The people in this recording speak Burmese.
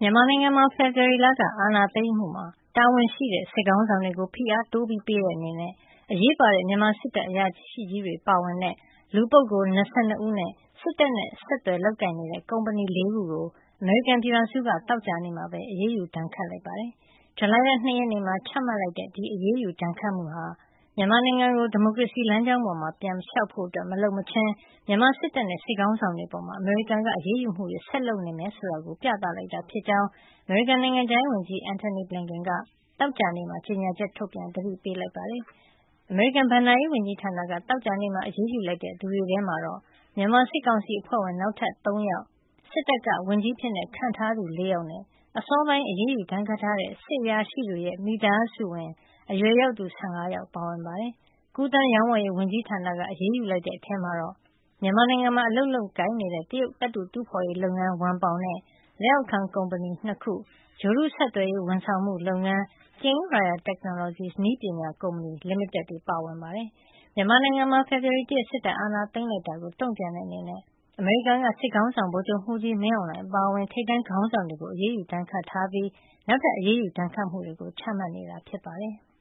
မြန်မာနိုင်ငံမှာ ဖေဖေါ်ဝါရီလက အာဏာသိမ်းမှုမှာ တာဝန်ရှိတဲ့ စစ်ခေါင်းဆောင်တွေကို ဖိအားတိုးပေးတဲ့အနေနဲ့ အရေးပါတဲ့ မြန်မာစစ်တပ်အရာရှိကြီးတွေပါဝင်တဲ့ လူပုဂ္ဂိုလ် ၂၂ ဦးနဲ့ စစ်တပ်နဲ့ ဆက်သွယ်လုပ်ကိုင်နေတဲ့ ကုမ္ပဏီ ၄ ခုကို အမေရိကန်ပြည်ထောင်စုက သောကြာနေ့မှာပဲ အရေးယူဒဏ်ခတ်လိုက်ပါတယ်။ ဇူလိုင်လ ၂ ရက်နေ့မှာ ချမှတ်လိုက်တဲ့ ဒီအရေးယူဒဏ်ခတ်မှုဟာ မြန်မာနိုင်ငံကို ဒီမိုကရေစီလမ်းကြောင်းပေါ် ပြန်လျှောက်ဖို့ မလုပ်မချင်း မြန်မာစစ်တပ်နဲ့ စစ်ခေါင်းဆောင်တွေအပေါ် အမေရိကန်က အရေးယူမှုတွေ ဆက်လုပ်နေမယ်ဆိုတာကို ပြသလိုက်တာဖြစ်ကြောင်း အမေရိကန်နိုင်ငံခြားရေးဝန်ကြီး Antony Blinken က သောကြာနေ့မှာ ကြေညာချက်ထုတ်ပြန် သတိပေးလိုက်ပါတယ်။ အမေရိကန် ဘဏ္ဍာရေးဝန်ကြီးဌာနက သောကြာနေ့မှာ အရေးယူလိုက်တဲ့သူတွေထဲမှာတော့ မြန်မာစစ်ကောင်စီအဖွဲ့ဝင် နောက်ထပ် ၃ ယောက်၊ စစ်တပ်က ဝန်ကြီးအဖြစ်ခန့်ထားသူ ၄ ယောက်နဲ့ အစောပိုင်း အရေးယူဒဏ်ခတ်ထားတဲ့ စစ်အရာရှိတွေရဲ့ မိသားစုဝင် အရွယ်ယောက်သူ ၁၅ ယောက် ပါဝင်ပါတယ်။ ကူးသန်းရောင်းဝယ်ရေး ဝန်ကြီးဌာနက အရေးယူလိုက်တဲ့ အထဲမှာတော့ မြန်မာနိုင်ငံမှာ အလုပ်လုပ်ကိုင်နေတဲ့ တရုတ်သတ္တုတူးဖေါ်ရေးလုပ်ငန်း ဝမ်ပေါင်နဲ့ လက်အောက်ခံကုမ္ပဏီ ၂ ခု၊ ဂြိုဟ်တုဆက်သွယ်ရေး ဝန်ဆောင်မှုလုပ်ငန်း King Royal Technologies နည်းပညာကုမ္ပဏီ လိမိတက်တို့ ပါဝင်ပါတယ်။ မြန်မာနိုင်ငံမှာ ဖေဖေါ်ဝါရီ ၁ ရက် စစ်တပ်အာဏာသိမ်းလိုက်တာကို တုံ့ပြန်တဲ့အနေနဲ့ အမေရိကန်က စစ်ခေါင်းဆောင် ဗိုလ်ချုပ်မှူးကြီး မင်းအောင်လှိုင်အပါအဝင် ထိပ်တန်းခေါင်းဆောင်တွေကို အရေးယူဒဏ်ခတ်ထားပြီး နောက်ထပ် အရေးယူဒဏ်ခတ်မှုတွေ ချမှတ်နေတာ ဖြစ်ပါတယ်။